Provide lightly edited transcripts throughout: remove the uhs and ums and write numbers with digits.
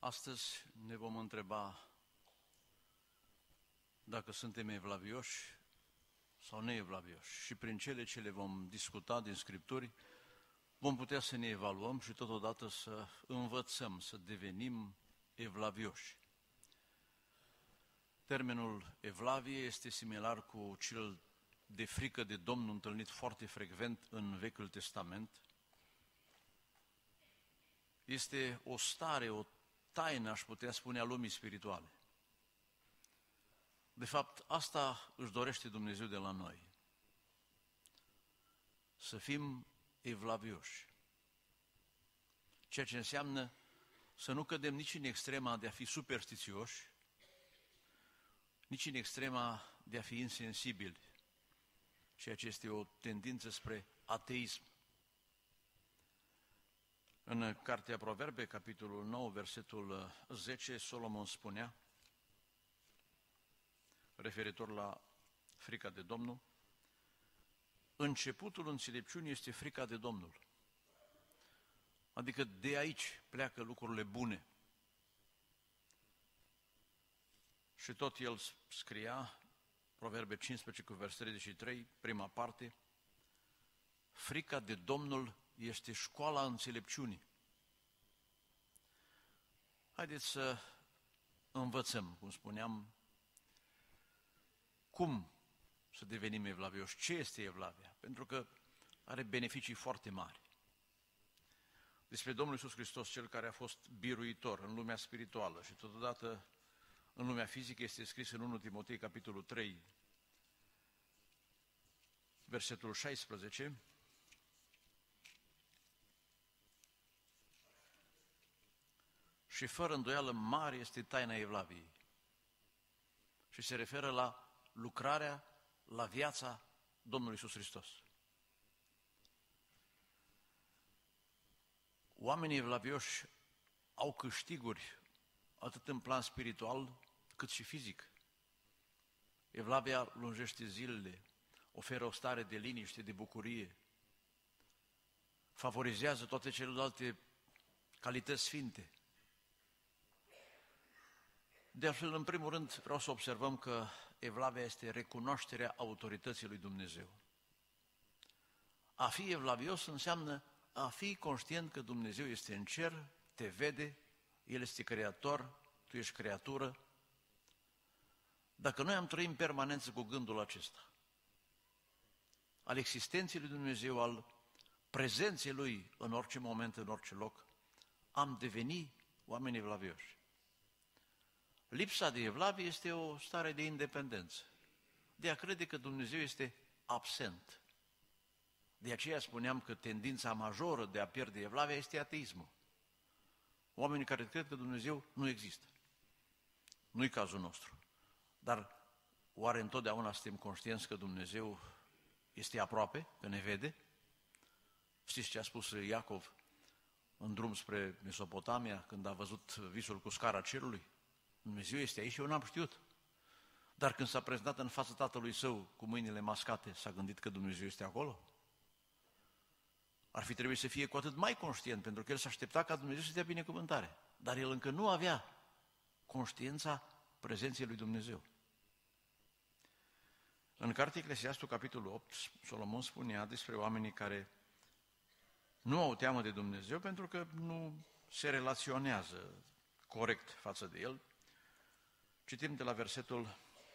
Astăzi ne vom întreba dacă suntem evlavioși sau neevlavioși și prin cele ce le vom discuta din Scripturi vom putea să ne evaluăm și totodată să învățăm, să devenim evlavioși. Termenul evlavie este similar cu cel de frică de Domnul întâlnit foarte frecvent în Vechiul Testament. Este o stare, o taină, aș putea spune, a lumii spirituale. De fapt, asta își dorește Dumnezeu de la noi. Să fim evlavioși. Ceea ce înseamnă să nu cădem nici în extrema de a fi superstițioși, nici în extrema de a fi insensibili, ceea ce este o tendință spre ateism. În Cartea Proverbe, capitolul 9, versetul 10, Solomon spunea, referitor la frica de Domnul, începutul înțelepciunii este frica de Domnul. Adică de aici pleacă lucrurile bune. Și tot el scria, Proverbe 15 cu versetul 33, prima parte, frica de Domnul este școala înțelepciunii. Haideți să învățăm, cum spuneam, cum să devenim evlavioși, ce este evlavia, pentru că are beneficii foarte mari. Despre Domnul Iisus Hristos, Cel care a fost biruitor în lumea spirituală și totodată în lumea fizică, este scris în 1 Timotei, capitolul 3, versetul 16, și fără îndoială mare este taina evlaviei. Și se referă la lucrarea, la viața Domnului Iisus Hristos. Oamenii evlavioși au câștiguri atât în plan spiritual cât și fizic. Evlavia lungește zilele, oferă o stare de liniște, de bucurie, favorizează toate celelalte calități sfinte. De altfel, în primul rând, vreau să observăm că evlavia este recunoașterea autorității lui Dumnezeu. A fi evlavios înseamnă a fi conștient că Dumnezeu este în cer, te vede, El este creator, tu ești creatură. Dacă noi am trăit în permanență cu gândul acesta, al existenței lui Dumnezeu, al prezenței Lui în orice moment, în orice loc, am devenit oameni evlavioși. Lipsa de evlavie este o stare de independență, de a crede că Dumnezeu este absent. De aceea spuneam că tendința majoră de a pierde evlavia este ateismul. Oamenii care cred că Dumnezeu nu există. Nu-i cazul nostru. Dar oare întotdeauna suntem conștienți că Dumnezeu este aproape, că ne vede? Știți ce a spus Iacov în drum spre Mesopotamia, când a văzut visul cu scara cerului? Dumnezeu este aici și eu n-am știut. Dar când s-a prezentat în fața tatălui său cu mâinile mascate, s-a gândit că Dumnezeu este acolo? Ar fi trebuit să fie cu atât mai conștient, pentru că el s-a așteptat ca Dumnezeu să dea binecuvântare. Dar el încă nu avea conștiința prezenței lui Dumnezeu. În Cartea Eclesiastul, capitolul 8, Solomon spunea despre oamenii care nu au teamă de Dumnezeu pentru că nu se relaționează corect față de El. Citim de la versetul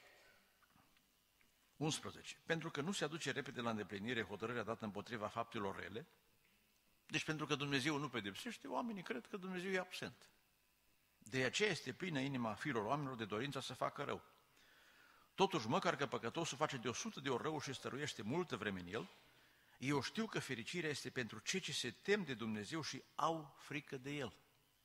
11. Pentru că nu se aduce repede la îndeplinire hotărârea dată împotriva faptelor rele, deci pentru că Dumnezeu nu pedepsește, oamenii cred că Dumnezeu e absent. De aceea este plină inima fiilor oamenilor de dorința să facă rău. Totuși, măcar că păcătosul face de 100 de ori rău și stăruiește multă vreme în el, eu știu că fericirea este pentru cei ce se tem de Dumnezeu și au frică de El.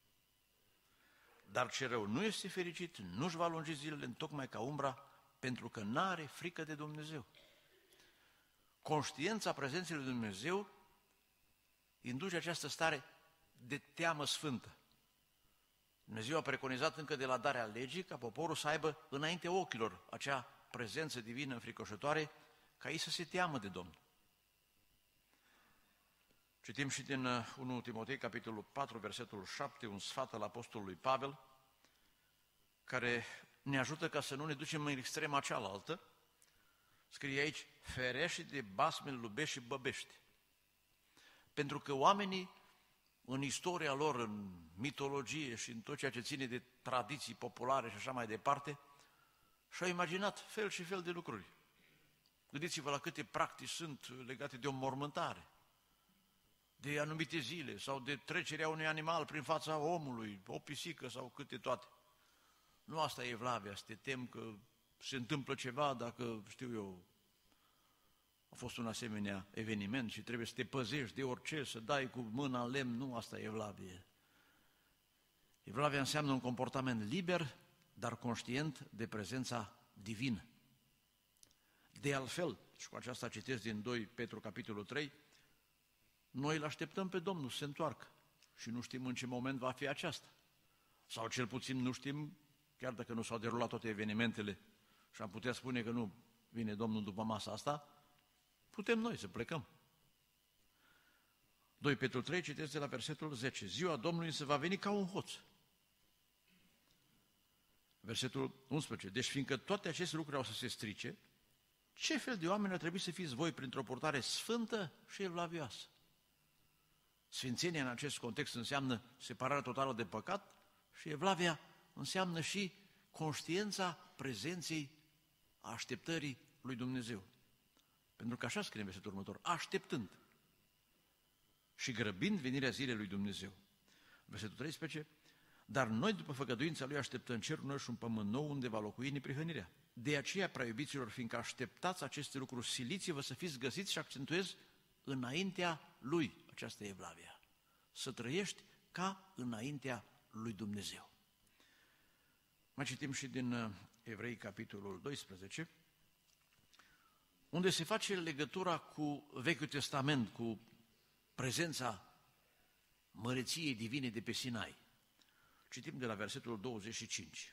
Dar ce rău nu este fericit, nu-și va lungi zilele întocmai ca umbra, pentru că n-are frică de Dumnezeu. Conștiința prezenței lui Dumnezeu induce această stare de teamă sfântă. Dumnezeu a preconizat încă de la darea legii ca poporul să aibă înainte ochilor acea prezență divină înfricoșătoare, ca ei să se teamă de Domnul. Citim și din 1 Timotei, capitolul 4, versetul 7, un sfat al apostolului Pavel, care ne ajută ca să nu ne ducem în extrema cealaltă. Scrie aici, ferește de basme, lubești și băbești. Pentru că oamenii, în istoria lor, în mitologie și în tot ceea ce ține de tradiții populare și așa mai departe, și-au imaginat fel și fel de lucruri. Gândiți-vă la câte practici sunt legate de o mormântare, de anumite zile sau de trecerea unui animal prin fața omului, o pisică sau câte toate. Nu asta e evlavia, să te tem că se întâmplă ceva dacă, știu eu, a fost un asemenea eveniment și trebuie să te păzești de orice, să dai cu mâna în lemn. Nu asta e evlavie. Evlavia înseamnă un comportament liber, dar conștient de prezența divină. De altfel, și cu aceasta citesc din 2 Petru, capitolul 3, noi îl așteptăm pe Domnul să se întoarcă și nu știm în ce moment va fi aceasta. Sau cel puțin nu știm, chiar dacă nu s-au derulat toate evenimentele și am putea spune că nu vine Domnul după masa asta, putem noi să plecăm. 2 Petru 3, citesc de la versetul 10. Ziua Domnului se va veni ca un hoț. Versetul 11. Deci fiindcă toate aceste lucruri au să se strice, ce fel de oameni ar trebui să fiți voi printr-o purtare sfântă și evlavioasă? Sfințenia în acest context înseamnă separarea totală de păcat și evlavia înseamnă și conștiința prezenței, a așteptării lui Dumnezeu. Pentru că așa scrie în versetul următor, așteptând și grăbind venirea zilei lui Dumnezeu. Versetul 13, dar noi după făgăduința lui așteptăm cerul nou și un pământ nou unde va locui neprihănirea. De aceea, prea iubiților, fiindcă așteptați aceste lucruri, siliți-vă să fiți găsiți și accentuez înaintea lui. Aceasta e evlavia. Să trăiești ca înaintea lui Dumnezeu. Mai citim și din Evrei, capitolul 12, unde se face legătura cu Vechiul Testament, cu prezența măreției divine de pe Sinai. Citim de la versetul 25.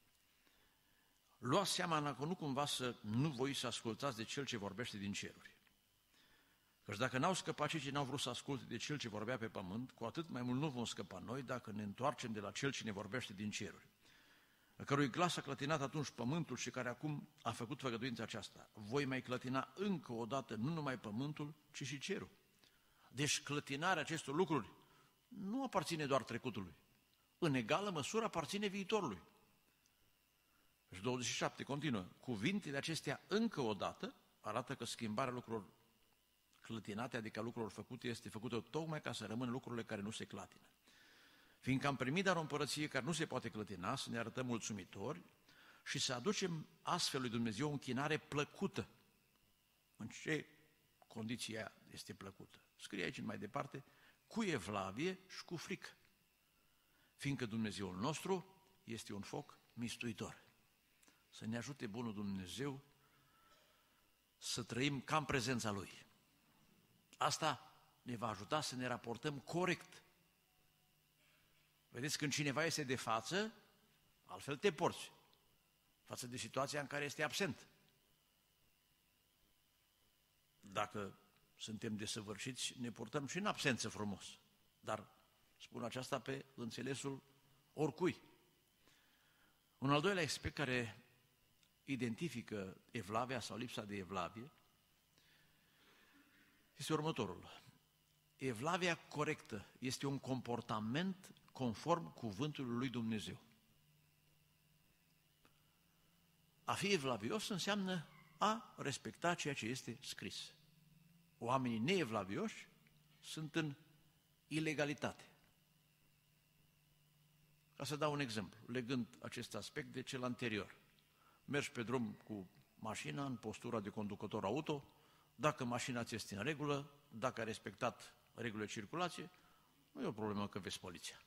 Luați seama că nu cumva să nu voiți să ascultați de Cel ce vorbește din ceruri. Căci dacă n-au scăpat cei ce n-au vrut să asculte de Cel ce vorbea pe pământ, cu atât mai mult nu vom scăpa noi dacă ne întoarcem de la Cel ce ne vorbește din ceruri, a cărui glas a clătinat atunci pământul și care acum a făcut făgăduința aceasta. Voi mai clătina încă o dată nu numai pământul, ci și cerul. Deci clătinarea acestor lucruri nu aparține doar trecutului. În egală măsură aparține viitorului. Și 27 continuă. Cuvintele acestea încă o dată arată că schimbarea lucrurilor clătinate, adică lucrurilor făcute, este făcută tocmai ca să rămână lucrurile care nu se clatină. Fiindcă am primit dar o împărăție care nu se poate clătina, să ne arătăm mulțumitori și să aducem astfel lui Dumnezeu o închinare plăcută. În ce condiție este plăcută? Scrie aici mai departe, cu evlavie și cu frică. Fiindcă Dumnezeul nostru este un foc mistuitor. Să ne ajute bunul Dumnezeu să trăim ca în prezența Lui. Asta ne va ajuta să ne raportăm corect. Vedeți, când cineva este de față, altfel te porți față de situația în care este absent. Dacă suntem desăvârșiți, ne purtăm și în absență frumos. Dar spun aceasta pe înțelesul oricui. Un al doilea aspect care identifică evlavia sau lipsa de evlavie este următorul. Evlavia corectă este un comportament conform cuvântului lui Dumnezeu. A fi evlavios înseamnă a respecta ceea ce este scris. Oamenii neevlavioși sunt în ilegalitate. Ca să dau un exemplu, legând acest aspect de cel anterior. Mergi pe drum cu mașina în postura de conducător auto, dacă mașina ți este în regulă, dacă ai respectat regulile de circulație, nu e o problemă că vezi poliția.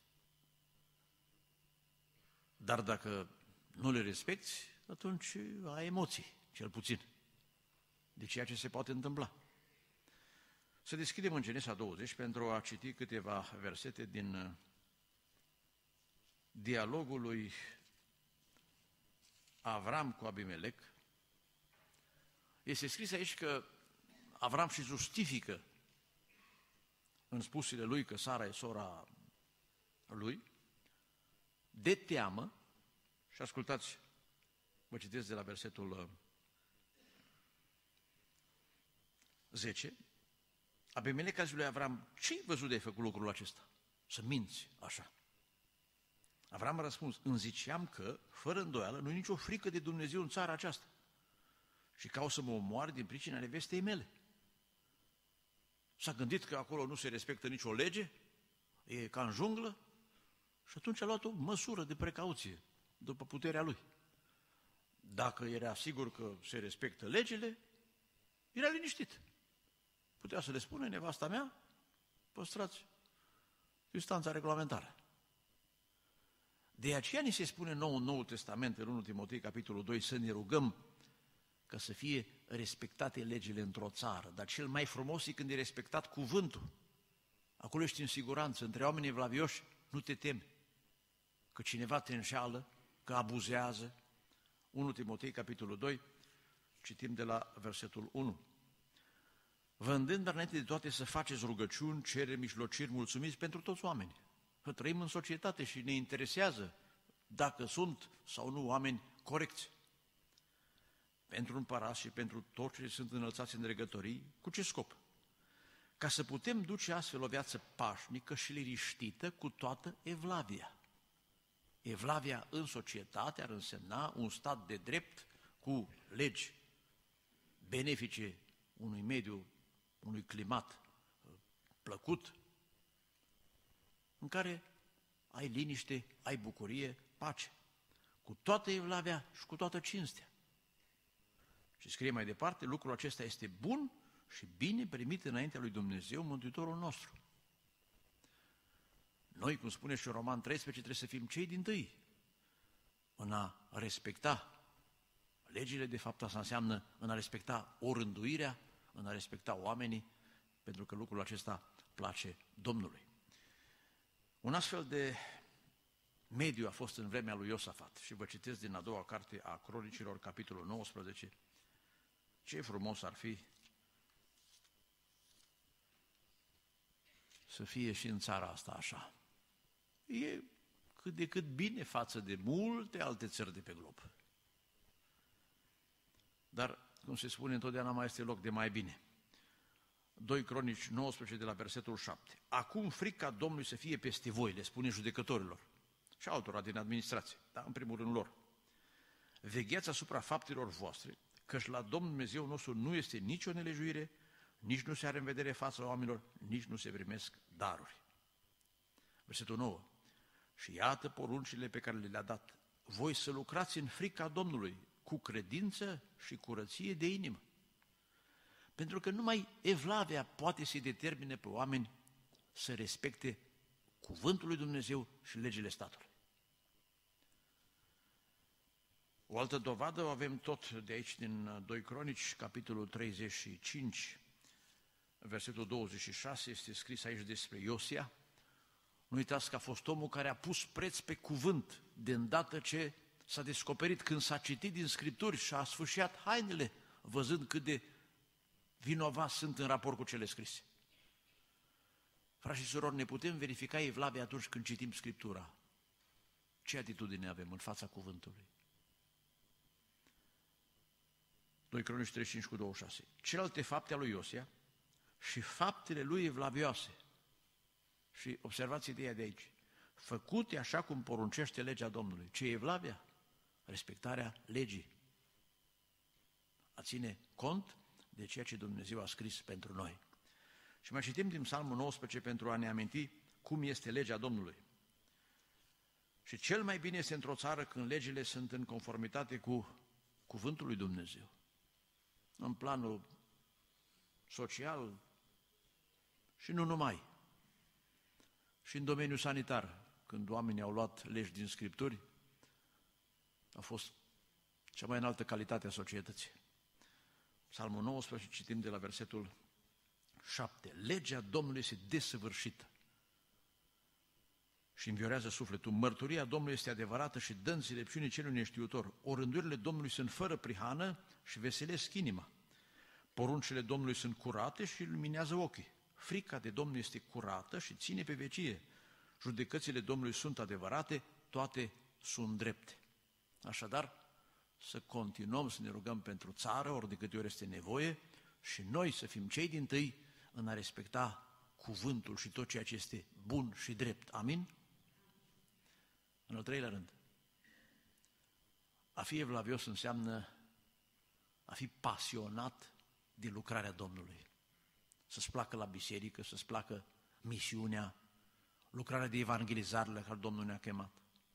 Dar dacă nu le respecti, atunci ai emoții, cel puțin, de ceea ce se poate întâmpla. Să deschidem în Genesa 20 pentru a citi câteva versete din dialogul lui Avram cu Abimelec. Este scris aici că Avram și justifică în spusele lui că Sara e sora lui, de teamă, și ascultați, vă citesc de la versetul 10, Abimelec a zis lui Avram, ce-ai văzut de ai făcut lucrul acesta? Să minți așa. Avram a răspuns, îmi ziceam că, fără îndoială, nu e nicio frică de Dumnezeu în țara aceasta și ca o să mă omoare din pricina nevestei mele. S-a gândit că acolo nu se respectă nicio lege, e ca în junglă, și atunci a luat o măsură de precauție, după puterea lui. Dacă era sigur că se respectă legile, era liniștit. Putea să le spună, nevasta mea, păstrați distanța regulamentară. De aceea ni se spune nou în Noul Testament, în 1 Timotei, capitolul 2, să ne rugăm ca să fie respectate legile într-o țară, dar cel mai frumos e când e respectat cuvântul. Acolo ești în siguranță, între oamenii evlavioși nu te temi că cineva te înșeală, că abuzează. 1 Timotei, capitolul 2, citim de la versetul 1. Vă îndemn, dar înainte de toate, să faceți rugăciuni, cereri, mijlociri, mulțumiți pentru toți oamenii. Că trăim în societate și ne interesează dacă sunt sau nu oameni corecți. Pentru împărați și pentru toți ce sunt înălțați în dregătorii, cu ce scop? Ca să putem duce astfel o viață pașnică și liniștită cu toată evlavia. Evlavia în societate ar însemna un stat de drept cu legi benefice unui mediu, unui climat plăcut, în care ai liniște, ai bucurie, pace, cu toată evlavia și cu toată cinstea. Și scrie mai departe, lucrul acesta este bun și bine primit înaintea lui Dumnezeu, Mântuitorul nostru. Noi, cum spune și în Roman 13, trebuie să fim cei dintâi în a respecta legile, de fapt asta înseamnă în a respecta orânduirea, în a respecta oamenii, pentru că lucrul acesta place Domnului. Un astfel de mediu a fost în vremea lui Iosafat și vă citesc din a doua carte a Cronicilor, capitolul 19, ce frumos ar fi să fie și în țara asta așa. E cât de cât bine față de multe alte țări de pe glob. Dar, cum se spune, întotdeauna mai este loc de mai bine. 2 Cronici 19 de la versetul 7. Acum frica Domnului să fie peste voi, le spune judecătorilor și altora din administrație, dar în primul rând lor. Vegheați asupra faptelor voastre, căci la Domnul Dumnezeu nostru nu este nicio nelejuire, nici nu se are în vedere fața oamenilor, nici nu se primesc daruri. Versetul 9. Și iată poruncile pe care le-a dat. Voi să lucrați în frica Domnului, cu credință și curăție de inimă. Pentru că numai evlavia poate să-i determine pe oameni să respecte cuvântul lui Dumnezeu și legile statului. O altă dovadă o avem tot de aici din 2 Cronici, capitolul 35, versetul 26, este scris aici despre Iosia. Nu uitați că a fost omul care a pus preț pe cuvânt de îndată ce s-a descoperit, când s-a citit din Scripturi și a sfâșiat hainele, văzând cât de vinovați sunt în raport cu cele scrise. Frați și surori, ne putem verifica evlavia atunci când citim Scriptura. Ce atitudine avem în fața cuvântului? 2 Cronici 35 cu 26. Celelalte fapte ale lui Iosia și faptele lui evlavioase. Și observați ideea de aici. Făcute așa cum poruncește legea Domnului. Ce e evlavia? Respectarea legii. A ține cont de ceea ce Dumnezeu a scris pentru noi. Și mai citim din Psalmul 19 pentru a ne aminti cum este legea Domnului. Și cel mai bine este într-o țară când legile sunt în conformitate cu cuvântul lui Dumnezeu. În planul social și nu numai. Și în domeniul sanitar, când oamenii au luat legi din Scripturi, a fost cea mai înaltă calitate a societății. Psalmul 19, citim de la versetul 7. Legea Domnului este desăvârșită și înviorează sufletul. Mărturia Domnului este adevărată și dă înțelepciune celui neștiutor. Orândurile Domnului sunt fără prihană și veselesc inima. Poruncile Domnului sunt curate și luminează ochii. frica de Domnul este curată și ține pe vecie. Judecățile Domnului sunt adevărate, toate sunt drepte. Așadar, să continuăm să ne rugăm pentru țară, ori de câte ori este nevoie, și noi să fim cei dintâi în a respecta cuvântul și tot ceea ce este bun și drept. Amin? În al treilea rând, a fi evlavios înseamnă a fi pasionat de lucrarea Domnului. Să-ți placă la biserică, să-ți placă misiunea, lucrarea de evangelizare la care Domnul ne-a chemat.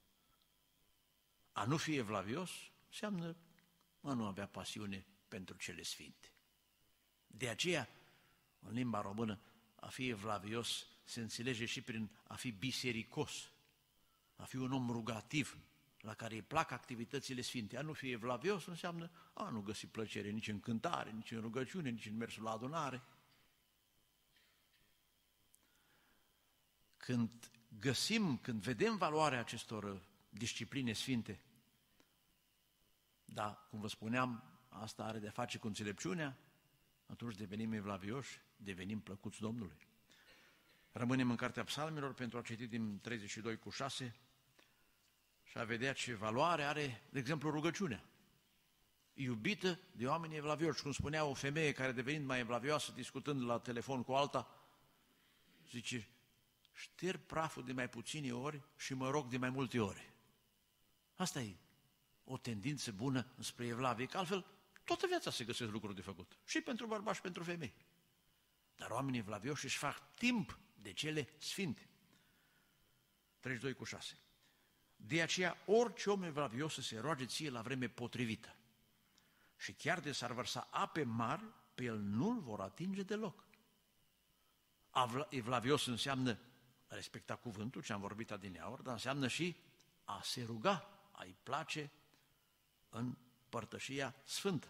A nu fi evlavios înseamnă a nu avea pasiune pentru cele sfinte. De aceea, în limba română, a fi evlavios se înțelege și prin a fi bisericos, a fi un om rugativ, la care îi plac activitățile sfinte. A nu fi evlavios înseamnă a nu găsi plăcere nici în cântare, nici în rugăciune, nici în mersul la adunare. Când vedem valoarea acestor discipline sfinte, da, cum vă spuneam, asta are de-a face cu înțelepciunea, atunci devenim evlavioși, devenim plăcuți Domnului. Rămânem în Cartea Psalmilor pentru a citi din 32:6 și a vedea ce valoare are, de exemplu, rugăciunea. Iubită de oameni evlavioși, cum spunea o femeie care devenind mai evlavioasă, discutând la telefon cu alta, zice, șterg praful de mai puține ori și mă rog de mai multe ori. Asta e o tendință bună spre evlavie, că altfel toată viața se găsesc lucruri de făcut, și pentru bărbați și pentru femei. Dar oamenii evlavioși își fac timp de cele sfinte. 32:6. De aceea, orice om evlavios să se roage ție la vreme potrivită. Și chiar de s-ar vărsa ape mari, pe el nu-l vor atinge deloc. Evlavios înseamnă respecta cuvântul, ce am vorbit adineauri, dar înseamnă și a se ruga, a-i place în părtășia sfântă.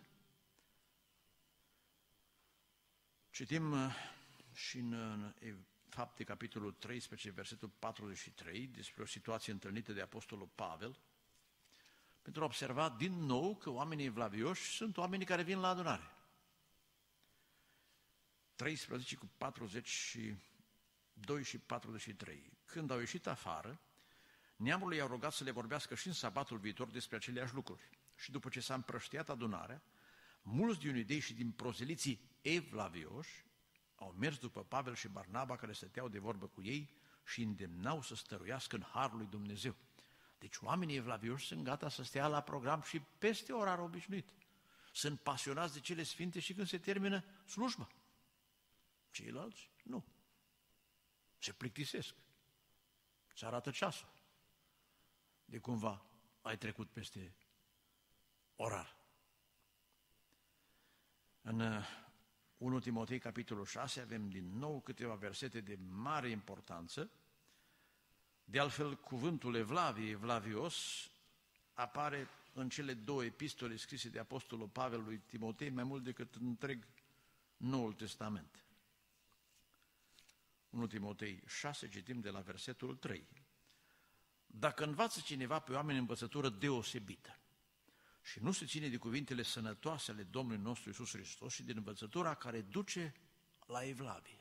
Citim și în Fapte, capitolul 13, versetul 43, despre o situație întâlnită de Apostolul Pavel, pentru a observa din nou că oamenii evlavioși sunt oamenii care vin la adunare. 13:42 și 43. Când au ieșit afară, neamul i-au rugat să le vorbească și în sabatul viitor despre aceleași lucruri. Și după ce s-a împrăștiat adunarea, mulți din iudei și din prozeliții evlavioși au mers după Pavel și Barnaba, care stăteau de vorbă cu ei și îndemnau să stăruiască în harul lui Dumnezeu. Deci oamenii evlavioși sunt gata să stea la program și peste orar obișnuit. Sunt pasionați de cele sfinte și când se termină slujba. Ceilalți nu. Se plictisesc. Îți arată ceasul. De cumva ai trecut peste orar. În 1 Timotei, capitolul 6, avem din nou câteva versete de mare importanță. De altfel, cuvântul evlavie, evlavios, apare în cele două epistole scrise de Apostolul Pavel lui Timotei mai mult decât în întreg Noul Testament. 1 Timotei 6, citim de la versetul 3. Dacă învață cineva pe oameni învățătură deosebită și nu se ține de cuvintele sănătoase ale Domnului nostru Iisus Hristos și din învățătura care duce la evlavie,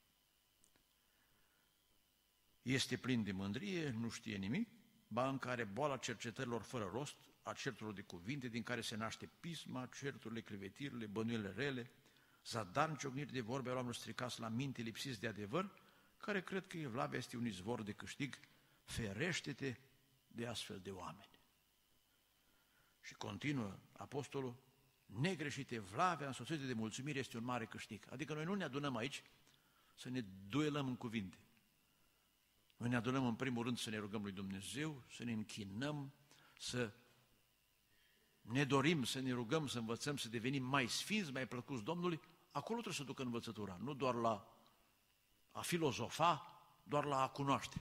este plin de mândrie, nu știe nimic, ba în care boala cercetărilor fără rost, a certurilor de cuvinte, din care se naște pisma, certurile, crevetirile, bănuielile rele, zadarnici ciocniri de vorbe al oamenilor stricați la minte, lipsiți de adevăr, care cred că evlavia este un izvor de câștig. Ferește-te de astfel de oameni. Și continuă apostolul, negreșit evlavia însoțită de mulțumire este un mare câștig. Adică noi nu ne adunăm aici să ne duelăm în cuvinte. Noi ne adunăm în primul rând să ne rugăm lui Dumnezeu, să ne închinăm, să ne dorim, să ne rugăm, să învățăm, să devenim mai sfinți, mai plăcuți Domnului. Acolo trebuie să ducă învățătura, nu doar la a filozofa, doar la a cunoaște.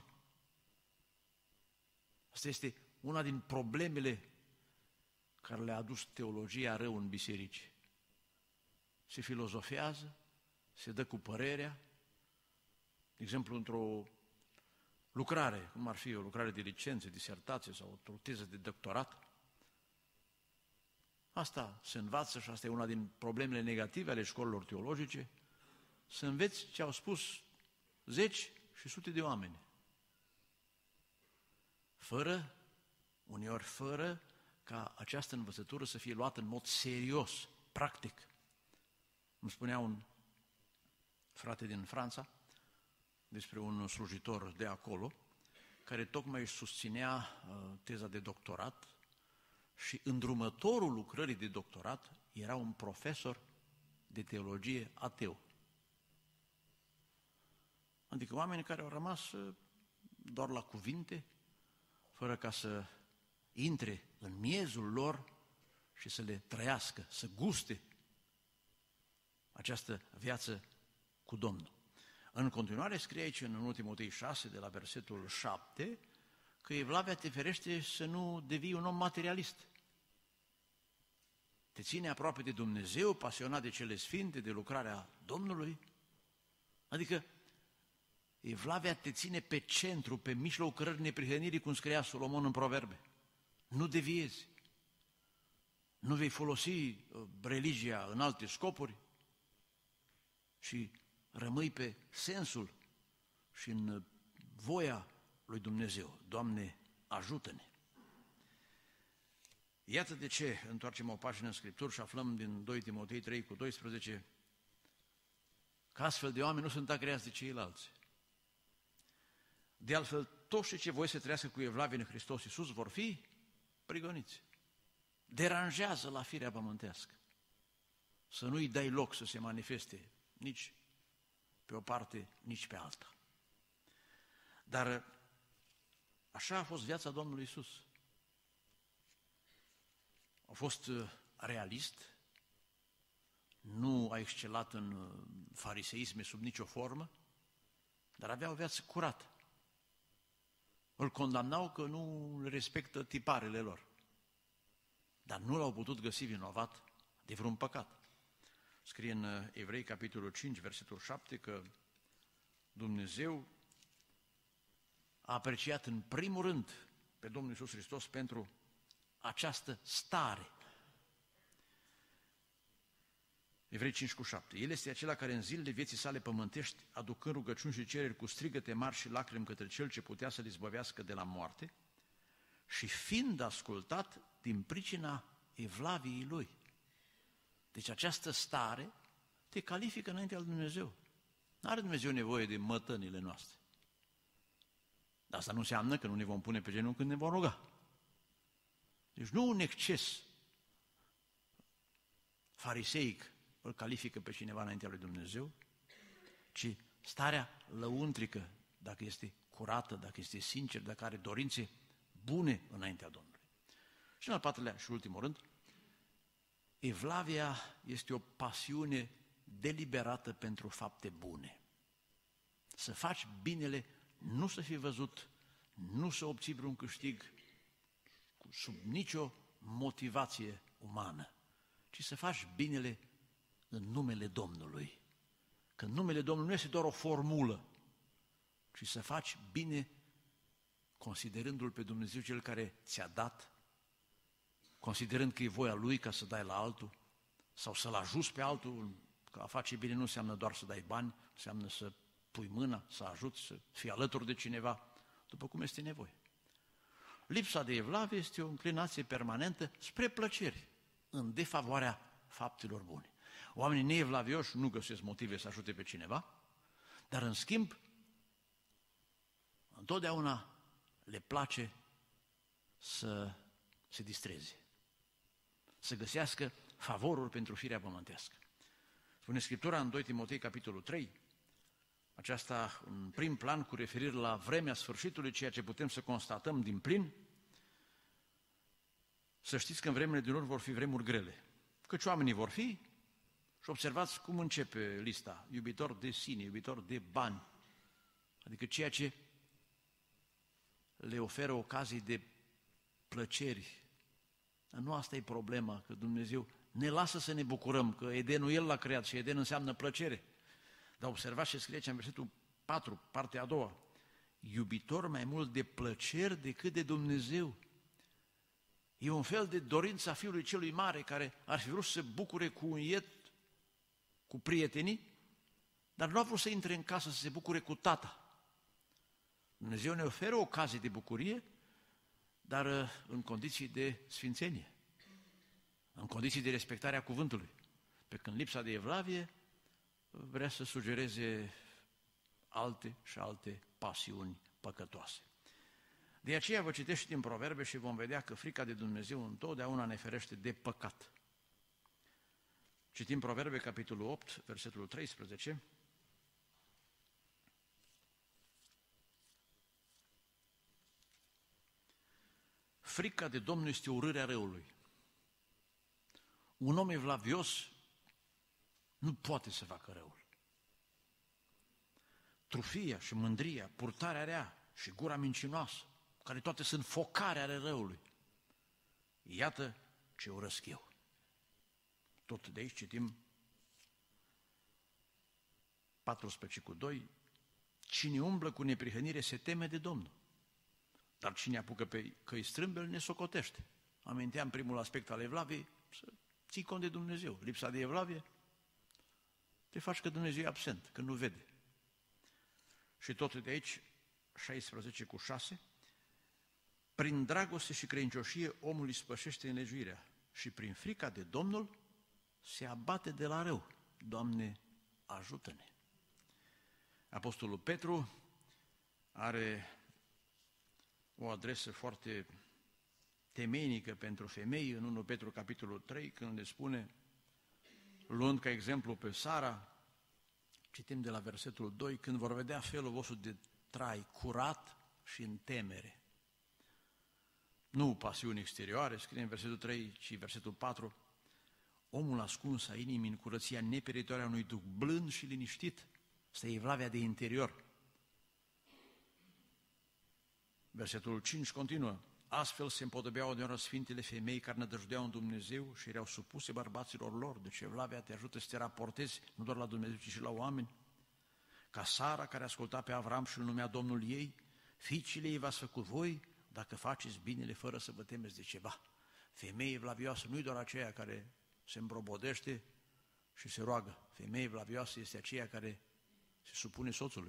Asta este una din problemele care le-a adus teologia rău în biserici. Se filozofează, se dă cu părerea, de exemplu, într-o lucrare, cum ar fi o lucrare de licență, disertație sau o teză de doctorat. Asta se învață și asta e una din problemele negative ale școlilor teologice. să înveți ce au spus zeci și sute de oameni. Uneori fără ca această învățătură să fie luată în mod serios, practic. Îmi spunea un frate din Franța despre un slujitor de acolo, care tocmai își susținea teza de doctorat și îndrumătorul lucrării de doctorat era un profesor de teologie ateu. Adică oameni care au rămas doar la cuvinte, fără ca să intre în miezul lor și să le trăiască, să guste această viață cu Domnul. În continuare scrie aici în 1 Timotei 6, de la versetul 7, că evlavia te ferește să nu devii un om materialist. Te ține aproape de Dumnezeu, pasionat de cele sfinte, de lucrarea Domnului. Adică evlavia te ține pe centru, pe mijlocul cărării neprihănirii, cum scria Solomon în Proverbe. Nu deviezi. Nu vei folosi religia în alte scopuri și rămâi pe sensul și în voia lui Dumnezeu. Doamne, ajută-ne! Iată de ce întoarcem o pagină în Scripturi și aflăm din 2 Timotei 3:12 că astfel de oameni nu sunt agreați de ceilalți. De altfel, toți cei ce voi să trăiască cu evlavie în Hristos Iisus vor fi prigoniți. Deranjează la firea pământească. Să nu-i dai loc să se manifeste nici pe o parte, nici pe alta. Dar așa a fost viața Domnului Iisus. A fost realist, nu a excelat în fariseisme sub nicio formă, dar avea o viață curată. Îl condamnau că nu le respectă tiparele lor, dar nu l-au putut găsi vinovat de vreun păcat. Scrie în Evrei, capitolul 5, versetul 7, că Dumnezeu a apreciat în primul rând pe Domnul Iisus Hristos pentru această stare. Evrei 5:7. El este acela care în zilele vieții sale pământești, aducând rugăciuni și cereri cu strigăte mari și lacrimi către Cel ce putea să-l izbăvească de la moarte, și fiind ascultat din pricina evlaviei Lui. Deci această stare te califică înaintea lui Dumnezeu. Nu are Dumnezeu nevoie de mătănile noastre. Dar asta nu înseamnă că nu ne vom pune pe genunchi când ne vom ruga. Deci nu un exces fariseic îl califică pe cineva înaintea lui Dumnezeu, ci starea lăuntrică, dacă este curată, dacă este sincer, dacă are dorințe bune înaintea Domnului. Și în al patrulea și ultimul rând, evlavia este o pasiune deliberată pentru fapte bune. Să faci binele, nu să fii văzut, nu să obții vreun câștig sub nicio motivație umană, ci să faci binele în numele Domnului. Că numele Domnului nu este doar o formulă, ci să faci bine considerându-L pe Dumnezeu Cel care ți-a dat, considerând că e voia Lui ca să dai la altul, sau să-L ajuți pe altul, că a face bine nu înseamnă doar să dai bani, înseamnă să pui mâna, să ajuți, să fii alături de cineva, după cum este nevoie. Lipsa de evlavie este o înclinație permanentă spre plăceri, în defavoarea faptelor bune. Oamenii neevlavioși nu găsesc motive să ajute pe cineva, dar în schimb, întotdeauna le place să se distreze, să găsească favoruri pentru firea pământească. Spune Scriptura în 2 Timotei, capitolul 3, aceasta în prim plan cu referire la vremea sfârșitului, ceea ce putem să constatăm din plin, să știți că în vremele din urmă vor fi vremuri grele, căci oamenii vor fi, și observați cum începe lista, iubitor de sine, iubitor de bani, adică ceea ce le oferă ocazii de plăceri. Dar nu asta e problema, că Dumnezeu ne lasă să ne bucurăm, că Edenul El l-a creat și Eden înseamnă plăcere. Dar observați ce scrie aici în versetul 4, partea a doua, iubitor mai mult de plăceri decât de Dumnezeu. E un fel de dorință a Fiului Celui Mare, care ar fi vrut să se bucure cu un iet, cu prietenii, dar nu a vrut să intre în casă să se bucure cu tata. Dumnezeu ne oferă ocazii de bucurie, dar în condiții de sfințenie, în condiții de respectare a cuvântului. Pe când lipsa de evlavie vrea să sugereze alte și alte pasiuni păcătoase. De aceea vă citesc și din Proverbe și vom vedea că frica de Dumnezeu întotdeauna ne ferește de păcat. Citim Proverbe, capitolul 8, versetul 13. Frica de Domnul este urârea răului. Un om evlavios nu poate să facă răul. Trufia și mândria, purtarea rea și gura mincinoasă, care toate sunt focare ale răului. Iată ce urăsc eu. Tot de aici citim 14:2. Cine umblă cu neprihănire se teme de Domnul, dar cine apucă pe căi strâmbe îl nesocotește. Aminteam primul aspect al evlaviei, să ții cont de Dumnezeu. Lipsa de evlavie, te faci că Dumnezeu e absent, că nu vede. Și tot de aici, 16:6, prin dragoste și credincioșie omul ispășește nelegiuirea și prin frica de Domnul se abate de la rău. Doamne, ajută-ne! Apostolul Petru are o adresă foarte temeinică pentru femei în 1 Petru capitolul 3, când le spune, luând ca exemplu pe Sara, citim de la versetul 2, când vor vedea felul vostru de trai curat și în temere. Nu pasiuni exterioare, scrie în versetul 3 și versetul 4, omul ascuns a inimii în curăția neperitoare a unui duc blând și liniștit, asta e evlavia de interior. Versetul 5 continuă, astfel se împodobeau odihioară sfintele femei care nădăjduiau în Dumnezeu și erau supuse bărbaților lor. Deci evlavia te ajută să te raportezi nu doar la Dumnezeu, ci și la oameni. Ca Sara, care asculta pe Avram și îl numea Domnul ei, fiicele ei v-ați făcut voi dacă faceți binele fără să vă temeți de ceva. Femeie evlavioasă nu e doar aceea care se îmbrobodește și se roagă. Femeie evlavioasă este aceea care se supune soțului,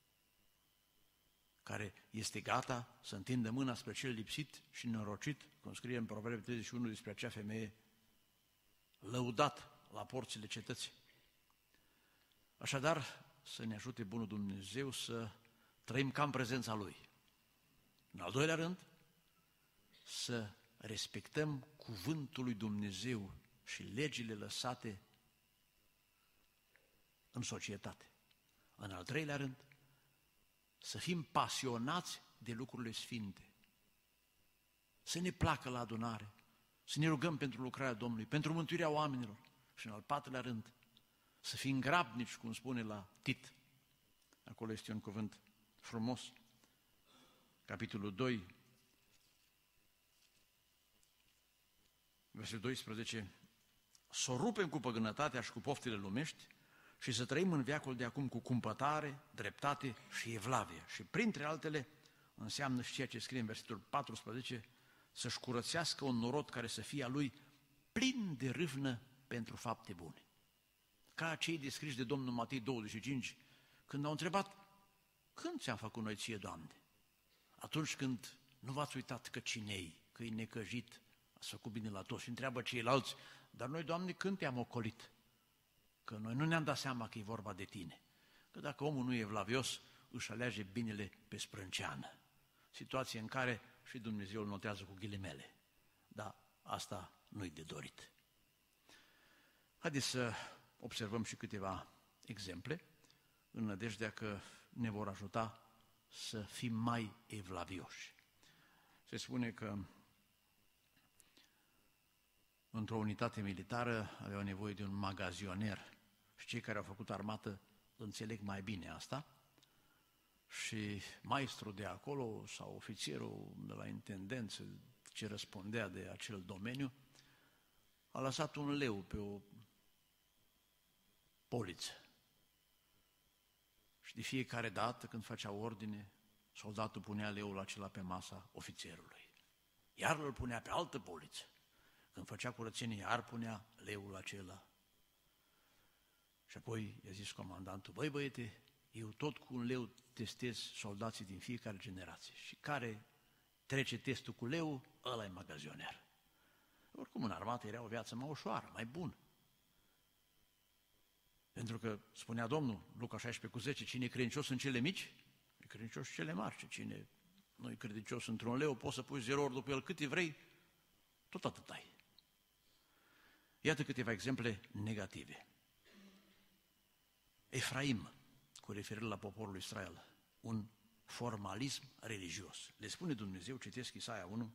care este gata să întindă mâna spre cel lipsit și norocit, cum scrie în Proverbe 31 despre acea femeie, lăudat la porțile cetății. Așadar, să ne ajute bunul Dumnezeu să trăim ca în prezența Lui. În al doilea rând, să respectăm cuvântul lui Dumnezeu și legile lăsate în societate. În al treilea rând, să fim pasionați de lucrurile sfinte, să ne placă la adunare, să ne rugăm pentru lucrarea Domnului, pentru mântuirea oamenilor și în al patrulea rând, să fim grabnici, cum spune la Tit. Acolo este un cuvânt frumos. Capitolul 2, versetul 12, să o rupem cu păgânătatea și cu poftele lumești și să trăim în veacul de acum cu cumpătare, dreptate și evlavie. Și printre altele înseamnă și ceea ce scrie în versetul 14, să-și curățească un norod care să fie a lui plin de râvnă pentru fapte bune. Ca cei descriși de Domnul Matei 25, când au întrebat, când ți-am făcut noi ție, Doamne? Atunci când nu v-ați uitat că cine-i, că e necăjit, ați făcut bine la toți și întreabă ceilalți, dar noi, Doamne, când te-am ocolit? Că noi nu ne-am dat seama că e vorba de tine. Că dacă omul nu e evlavios, își alege binele pe sprânceană. Situație în care și Dumnezeu îl notează cu ghilimele. Dar asta nu-i de dorit. Haideți să observăm și câteva exemple, în nădejdea că ne vor ajuta să fim mai evlavioși. Se spune că într-o unitate militară aveau nevoie de un magazioner și cei care au făcut armată înțeleg mai bine asta și maestrul de acolo sau ofițerul de la intendență ce răspundea de acel domeniu a lăsat un leu pe o poliță și de fiecare dată când făcea ordine, soldatul punea leul acela pe masa ofițerului, iar îl punea pe altă poliță. Când făcea curățenie, iar punea leul acela. Și apoi i-a zis comandantul, băi băiete, eu tot cu 1 leu testez soldații din fiecare generație și care trece testul cu leu, ăla e magazioner. Oricum în armată era o viață mai ușoară, mai bună. Pentru că spunea Domnul, Luca 16:10, cine e credincios în cele mici, e credincios în cele mari. Și cine nu e credincios într-un leu, poți să pui 0 ori după el cât vrei, tot atât ai. Iată câteva exemple negative. Efraim, cu referire la poporul Israel, un formalism religios. Le spune Dumnezeu, citesc Isaia 1,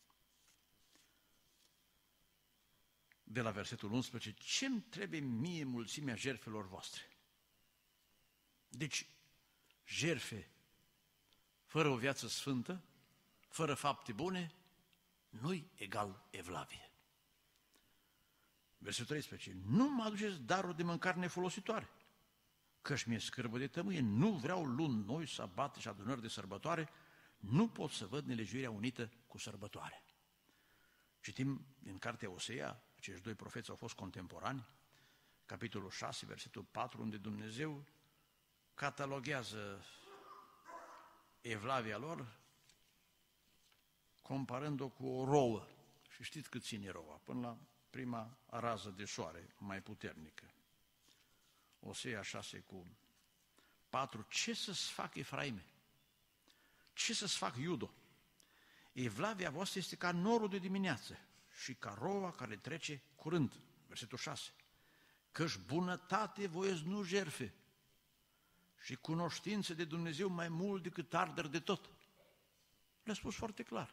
de la versetul 11, ce-mi trebuie mie mulțimea jertfelor voastre? Deci, jertfe fără o viață sfântă, fără fapte bune, nu-i egal evlavie. Versetul 13, nu mă aduceți daruri de mâncare nefolositoare, că-și mi-e scârbă de tămâie, nu vreau luni noi, sabate și adunări de sărbătoare, nu pot să văd nelegiuirea unită cu sărbătoare. Citim din cartea Osea, acești 2 profeți au fost contemporani, capitolul 6, versetul 4, unde Dumnezeu cataloghează evlavia lor, comparând-o cu o rouă. Și știți cât ține roua, până la prima rază de soare, mai puternică. Osea 6:4, ce să-ți fac, Efraime? Ce să-ți fac, Iudo? Evlavia voastră este ca norul de dimineață și ca roa care trece curând. Versetul 6. Că-și bunătate voiesc nu jerfe și cunoștință de Dumnezeu mai mult decât arderi de tot. Le-a spus foarte clar.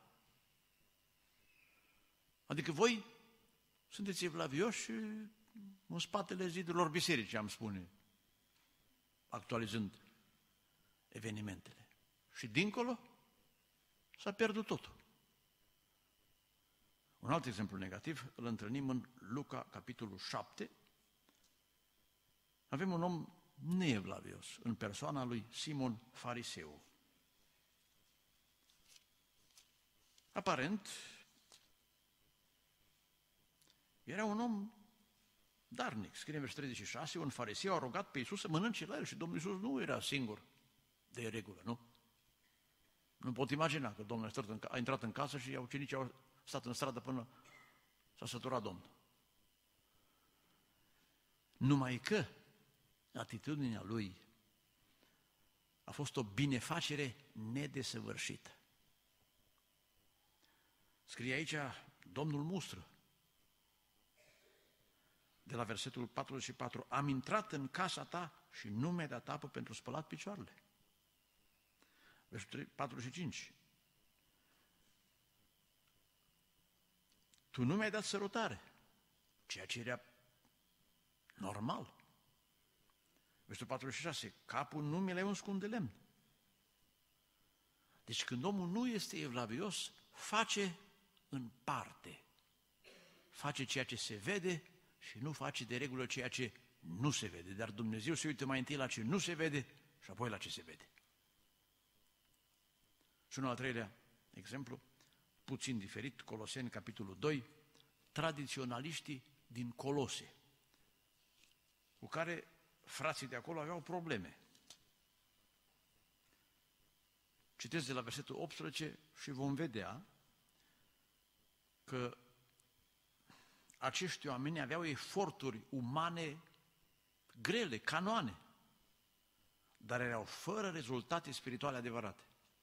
Adică voi sunteți evlavioși în spatele zidurilor bisericii, am spune, actualizând evenimentele. Și dincolo s-a pierdut totul. Un alt exemplu negativ îl întâlnim în Luca, capitolul 7. Avem un om neevlavios în persoana lui Simon Fariseu. Aparent, era un om darnic. Scrie în versetul 36, un fariseu a rugat pe Iisus să mănânce la el și Domnul Iisus nu era singur de regulă, nu? Nu pot imagina că Domnul a intrat în casă și ucenicii au stat în stradă până s-a săturat Domnul. Numai că atitudinea lui a fost o binefacere nedesăvârșită. Scrie aici, Domnul mustră, de la versetul 44, am intrat în casa ta și nu mi-ai dat apă pentru spălat picioarele. Versetul 45, tu nu mi-ai dat sărutare, ceea ce era normal. Versetul 46, capul nu mi l-ai uns cu un de lemn. Deci când omul nu este evlavios, face în parte. Face ceea ce se vede și nu face de regulă ceea ce nu se vede. Dar Dumnezeu se uită mai întâi la ce nu se vede și apoi la ce se vede. Și un al treilea exemplu, puțin diferit, Coloseni, capitolul 2, tradiționaliștii din Colose, cu care frații de acolo aveau probleme. Citesc de la versetul 18 și vom vedea că acești oameni aveau eforturi umane grele, canoane, dar erau fără rezultate spirituale adevărate.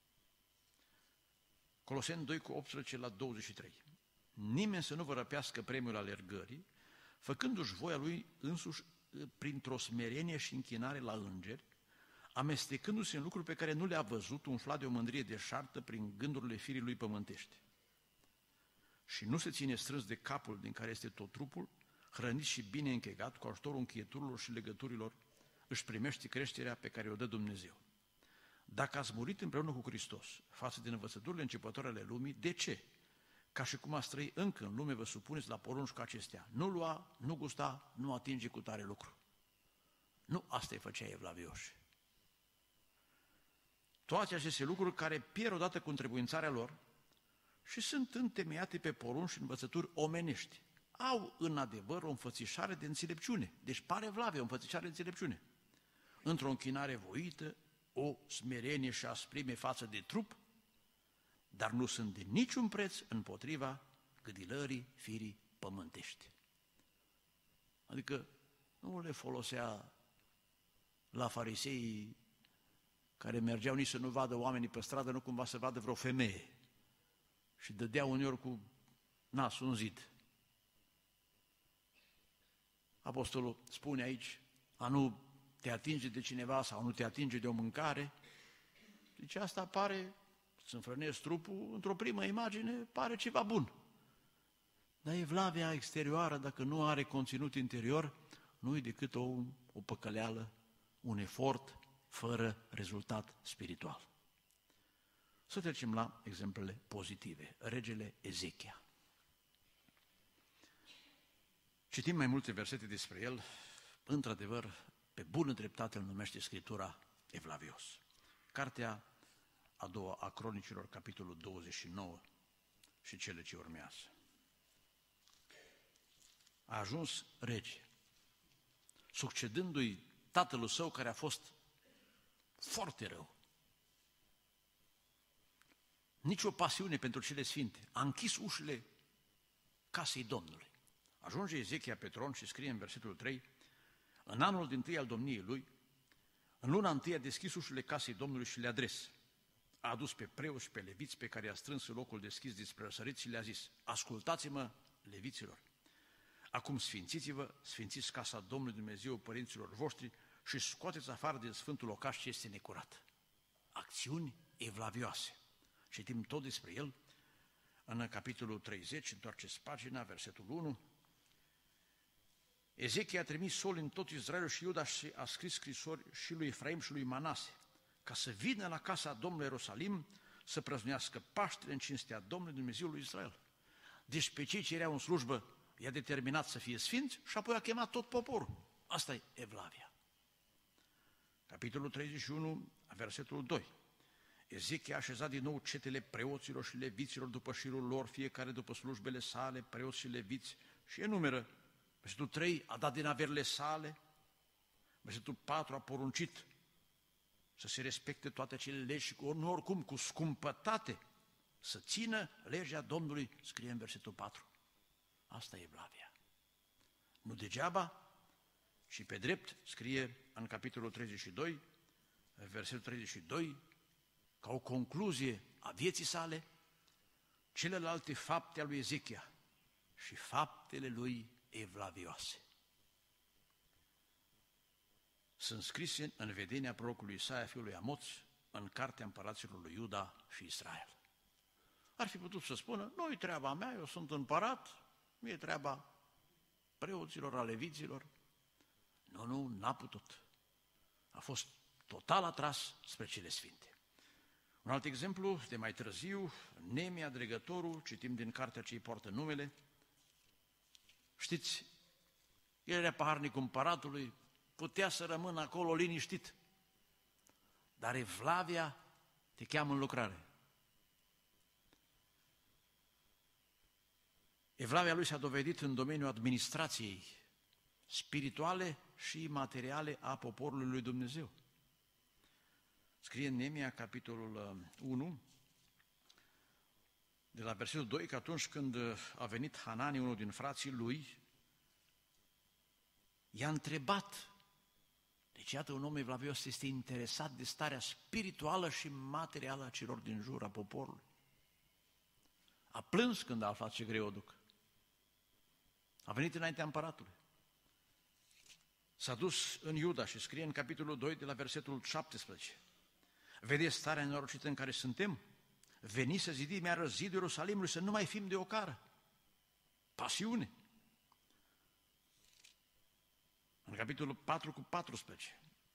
Coloseni 2 cu 18 la 23. Nimeni să nu vă răpească premiul alergării, făcându-și voia lui însuși printr-o smerenie și închinare la îngeri, amestecându-se în lucruri pe care nu le-a văzut, umflat de o mândrie deșartă prin gândurile firii lui pământești. Și nu se ține strâns de capul din care este tot trupul, hrănit și bine închegat, cu ajutorul încheieturilor și legăturilor, își primește creșterea pe care o dă Dumnezeu. Dacă ați murit împreună cu Hristos, față de învățăturile începătoare ale lumii, de ce? Ca și cum ați trăi încă în lume, vă supuneți la porunci ca acestea. Nu lua, nu gusta, nu atinge cu tare lucru. Nu asta îi făcea evlavioși. Toate aceste lucruri care pierd odată cu întrebuințarea lor și sunt întemeiate pe porunci și învățături omenești. au în adevăr o înfățișare de înțelepciune. Deci pare Evlavia o înfățișare de înțelepciune. Într-o închinare voită, o smerenie și asprime față de trup, dar nu sunt de niciun preț împotriva gâdilării firii pământești. Adică nu le folosea la farisei care mergeau nici să nu vadă oamenii pe stradă, nu cumva să vadă vreo femeie și dădeau uneori cu nasul în zid. Apostolul spune aici, a nu te atinge de cineva sau nu te atinge de o mâncare. Deci asta pare, să înfrânezi trupul, într-o primă imagine, pare ceva bun. Dar evlavia exterioară, dacă nu are conținut interior, nu e decât o păcăleală, un efort fără rezultat spiritual. Să trecem la exemplele pozitive. Regele Ezechia. Citim mai multe versete despre el, într-adevăr, pe bună dreptate îl numește Scriptura evlavios. Cartea a doua a Cronicilor, capitolul 29 și cele ce urmează. A ajuns rege, succedându-i tatălui său care a fost foarte rău. Nici o pasiune pentru cele sfinte. A închis ușile casei Domnului. Ajunge Ezechia pe tron și scrie în versetul 3, în anul dintâi al domniei lui, în luna întâi a deschis ușile casei Domnului și le-a adres. A adus pe preoți și pe leviți pe care i-a strâns în locul deschis dinspre răsărit și le-a zis, ascultați-mă, leviților, acum sfințiți-vă, sfințiți casa Domnului Dumnezeu părinților voștri și scoateți afară din sfântul locaș ce este necurat. Acțiuni evlavioase. Citim tot despre el în capitolul 30, întoarceți pagina, versetul 1. Ezechia a trimis soli în tot Israelul și Iuda și a scris scrisori și lui Efraim și lui Manase, ca să vină la casa Domnului Ierusalim să prăznuiască Paștele în cinstea Domnului Dumnezeului Israel. Deci pe cei ce erau în slujbă i-a determinat să fie sfinți și apoi a chemat tot poporul. Asta e evlavia. Capitolul 31, versetul 2. Ezechia a așezat din nou cetele preoților și leviților după șirul lor, fiecare după slujbele sale, preoți și leviți, și enumeră. Versetul 3 a dat din averile sale, versetul 4 a poruncit să se respecte toate acele legi și oricum cu scumpătate să țină legea Domnului, scrie în versetul 4. Asta e evlavia. Nu degeaba, și pe drept scrie în capitolul 32, versetul 32, ca o concluzie a vieții sale, celelalte fapte ale lui Ezechia și faptele lui evlavioase. Sunt scrise în vedenia prorocului Isaia, fiul lui Amoț, în cartea împăraților lui Iuda și Israel. Ar fi putut să spună, nu-i treaba mea, eu sunt împărat, e treaba preoților, a leviților. Nu, n-a putut. A fost total atras spre cele sfinte. Un alt exemplu, de mai târziu, Nemia, dregătorul, citim din cartea ce îi poartă numele. Știți, el era paharnicul împăratului, putea să rămână acolo liniștit. Dar evlavia te cheamă în lucrare. Evlavia lui s-a dovedit în domeniul administrației spirituale și materiale a poporului lui Dumnezeu. Scrie în Nemia, capitolul 1, de la versetul 2, că atunci când a venit Hanani, unul din frații lui, i-a întrebat. Deci iată, un om evlavios este interesat de starea spirituală și materială a celor din jur, a poporului. A plâns când a aflat ce greu o duc. A venit înaintea împăratului. S-a dus în Iuda și scrie în capitolul 2 de la versetul 17. Vedeți starea nenorocită în care suntem? Veniți să zidim iară zidul Ierusalimului, să nu mai fim de ocară. Pasiune. În capitolul 4 cu 14.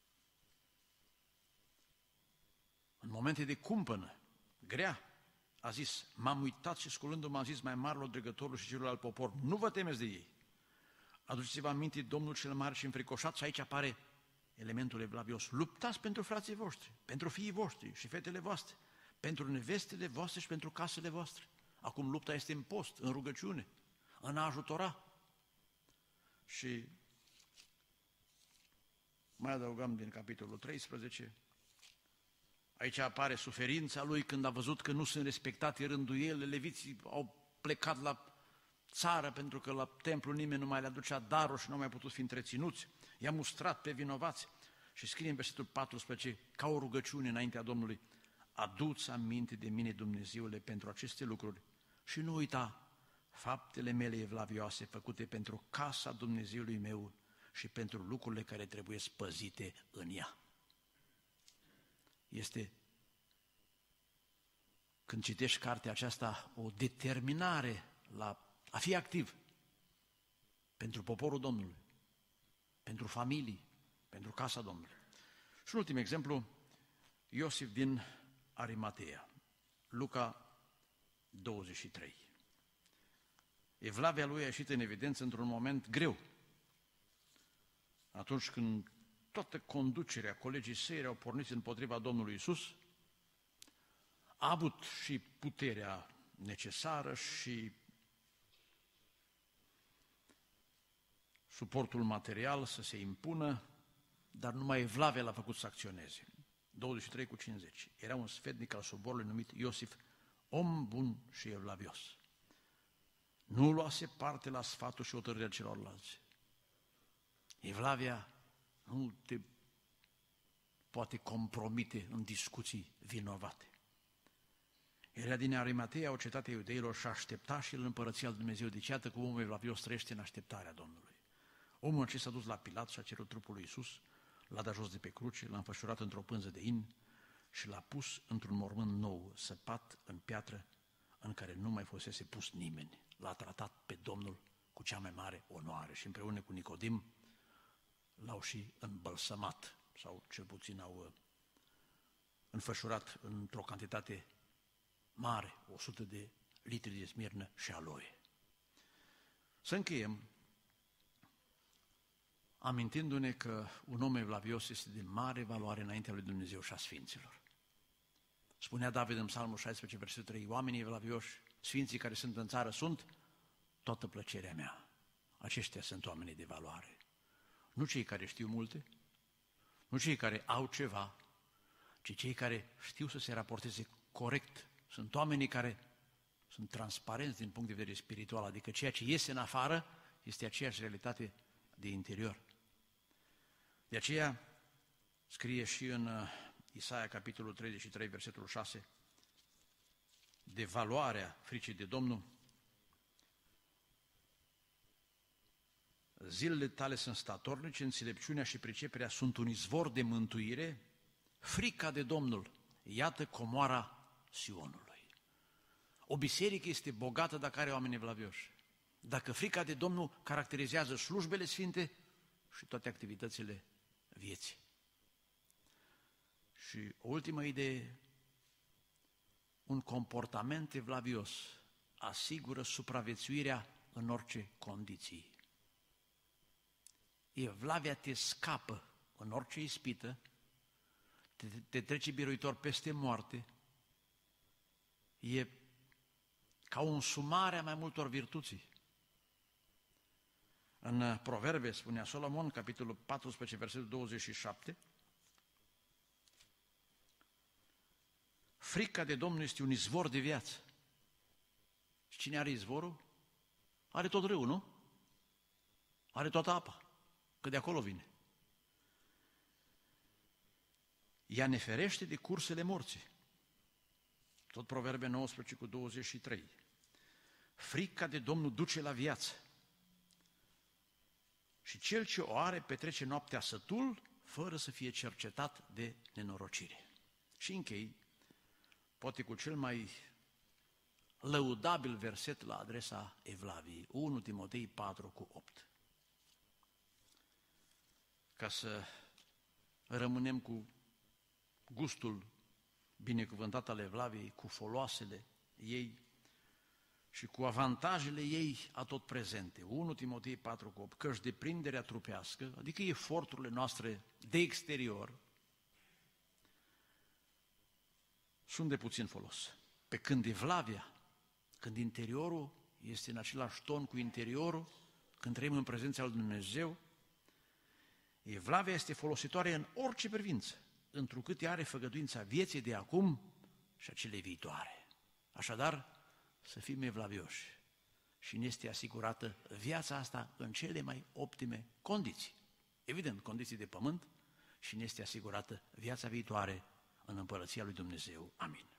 În momente de cumpănă, grea, a zis, m-am uitat și sculându-mă am zis mai marilor dregătorului și celorlalți popor, nu vă temeți de ei. Aduceți-vă aminte Domnul cel mare și înfricoșat, și aici apare elementul evlavios. Luptați pentru frații voștri, pentru fiii voștri și fetele voastre, pentru nevestele voastre și pentru casele voastre. Acum lupta este în post, în rugăciune, în a ajutora, Și mai adăugăm din capitolul 13, aici apare suferința lui când a văzut că nu sunt respectate rânduielile, leviții au plecat la țară pentru că la templu nimeni nu mai le aducea darul și nu au mai putut fi întreținuți, i-a mustrat pe vinovați și scrie în versetul 14, ca o rugăciune înaintea Domnului, adu-ți aminte de mine, Dumnezeule, pentru aceste lucruri și nu uita faptele mele evlavioase făcute pentru casa Dumnezeului meu și pentru lucrurile care trebuie spăzite în ea. Este, când citești cartea aceasta, o determinare la a fi activ pentru poporul Domnului, pentru familii, pentru casa Domnului. Și un ultim exemplu, Iosif din Arimatea, Luca 23. Evlavia lui a ieșit în evidență într-un moment greu. Atunci când toată conducerea, colegii săi au pornit împotriva Domnului Iisus, a avut și puterea necesară și suportul material să se impună, dar numai Evlavia l-a făcut să acționeze. 23:50. Era un sfetnic al soborului numit Iosif, om bun și evlavios. Nu luase parte la sfatul și hotărârea celorlalți. Evlavia nu te poate compromite în discuții vinovate. Era din Arimatea, o cetate a iudeilor, și aștepta și el împărăția lui Dumnezeu. Deci iată că omul evlavios trăiește în așteptarea Domnului. Omul acesta s-a dus la Pilat și a cerut trupul lui Iisus, l-a dat jos de pe cruce, l-a înfășurat într-o pânză de in și l-a pus într-un mormânt nou, săpat în piatră, în care nu mai fusese pus nimeni. L-a tratat pe Domnul cu cea mai mare onoare și împreună cu Nicodim l-au și îmbălsămat, sau cel puțin au înfășurat într-o cantitate mare, 100 de litri de smirnă și aloe. Să încheiem amintindu-ne că un om evlavios este de mare valoare înaintea lui Dumnezeu și a sfinților. Spunea David în Psalmul 16, versetul 3, oamenii evlavioși, sfinții care sunt în țară, sunt toată plăcerea mea. Aceștia sunt oamenii de valoare. Nu cei care știu multe, nu cei care au ceva, ci cei care știu să se raporteze corect. Sunt oamenii care sunt transparenți din punct de vedere spiritual, adică ceea ce iese în afară este aceeași realitate de interior. De aceea scrie și în Isaia, capitolul 33, versetul 6, de valoarea fricii de Domnul. Zilele tale sunt statornice, înțelepciunea și priceperea sunt un izvor de mântuire, frica de Domnul, iată comoara Sionului. O biserică este bogată dacă are oameni evlavioși. Dacă frica de Domnul caracterizează slujbele sfinte și toate activitățile vieții. Și o ultimă idee, un comportament evlavios asigură supraviețuirea în orice condiții. Evlavia te scapă în orice ispită, te trece biruitor peste moarte, e ca o însumare a mai multor virtuți. În Proverbe spunea Solomon, capitolul 14, versetul 27, frica de Domnul este un izvor de viață. Și cine are izvorul? Are tot râul, nu? Are toată apa, că de acolo vine. Ea ne ferește de cursele morții. Tot Proverbe 19:23. Frica de Domnul duce la viață. Și cel ce o are petrece noaptea sătul, fără să fie cercetat de nenorocire. Și închei, poate cu cel mai lăudabil verset la adresa Evlaviei, 1 Timotei 4:8. Ca să rămânem cu gustul binecuvântat al Evlaviei, cu foloasele ei și cu avantajele ei atot prezente. 1 Timotei 4:8, căci deprinderea trupească, adică eforturile noastre de exterior, sunt de puțin folos. Pe când Evlavia, când interiorul este în același ton cu interiorul, când trăim în prezența lui Dumnezeu, evlavia este folositoare în orice privință, întrucât ea are făgăduința vieții de acum și a celei viitoare. Așadar, să fim evlavioși și ne este asigurată viața asta în cele mai optime condiții. Evident, condiții de pământ, și ne este asigurată viața viitoare în Împărăția lui Dumnezeu. Amin.